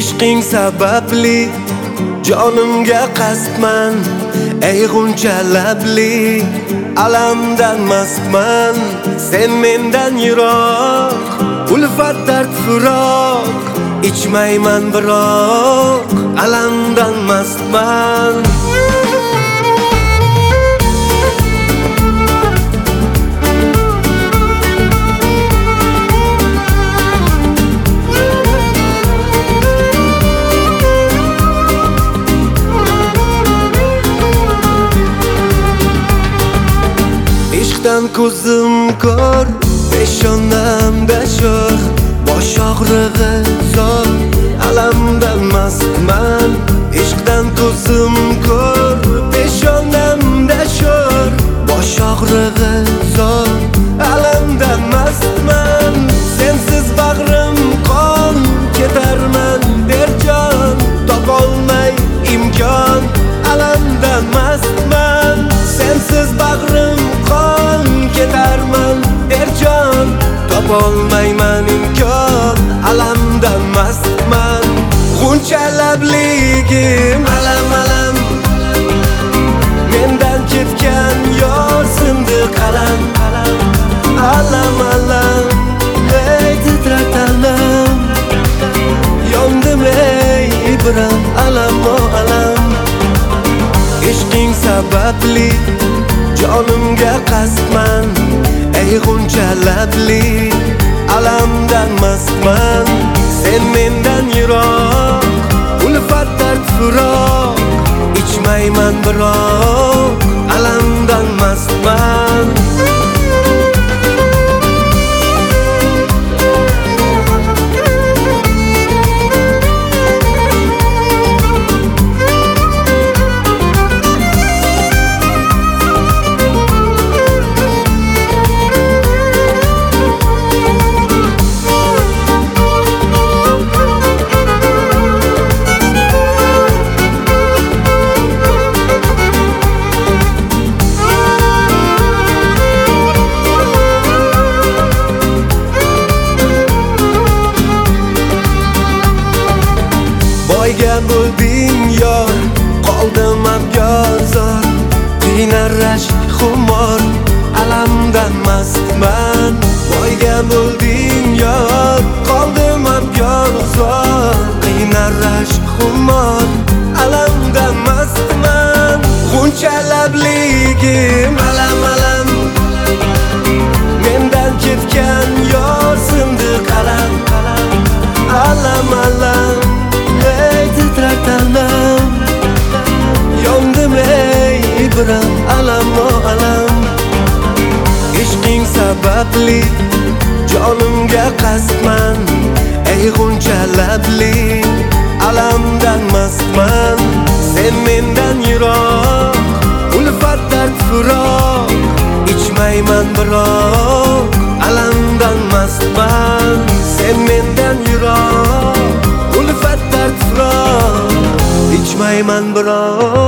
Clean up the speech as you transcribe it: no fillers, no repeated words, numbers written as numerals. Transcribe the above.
ishqing sababli jonimga qasdman, ey g'uncha labli alamdan mastman. Sen mendan yiroq, ulfat dard firoq, ichmayman biroq alamdan mastman. Ishqdan ko'zim ko'r, peshonamda sho'x, bosh og'rig'i zo'r, alamdan mastman. Ishqdan ko'zim ko'r, peshonamda sho'r, bosh og'rig'i zo'r, alamdan mastman. Sensiz bag'rim qon, ketarman derjon, topolmay imkon, alamdan mastman. Sensiz bag'rim qon, ketarman derjon, topolmayman imkon, alamdan mastman. G'uncha labligim alam alam, mendan ketgan yor sindi qalam. Alam alam, ey titratalam, yondim ey ibram, alam o alam. Ishqing sababli jonimga qasdman, ey g'uncha labli alamdan mastman. Sen mendan yiroq, ulfat dard firoq, ichmayman biroq alamdan mastman. Boyga bo'lding yor, qoldim abgozor, qiynar rashk xumor, alamdan mastman. Boyga bo'lding yor, qoldim abgozor, qiynar rashk xumor, alamdan mastman. G'uncha labligim alam alam, mendan ketgan yor sindi qalam. Alam alam, ey titratalam, yondim ey ibram, alam o alam. Ishqing sababli jonimga qasdman, ey g'uncha labli alamdan mastman. Sen mendan yiroq, ulfat dard firoq, ichmayman biroq alamdan mastman. Sen mendan yiroq, ulfat dard firoq, ichmayman biroq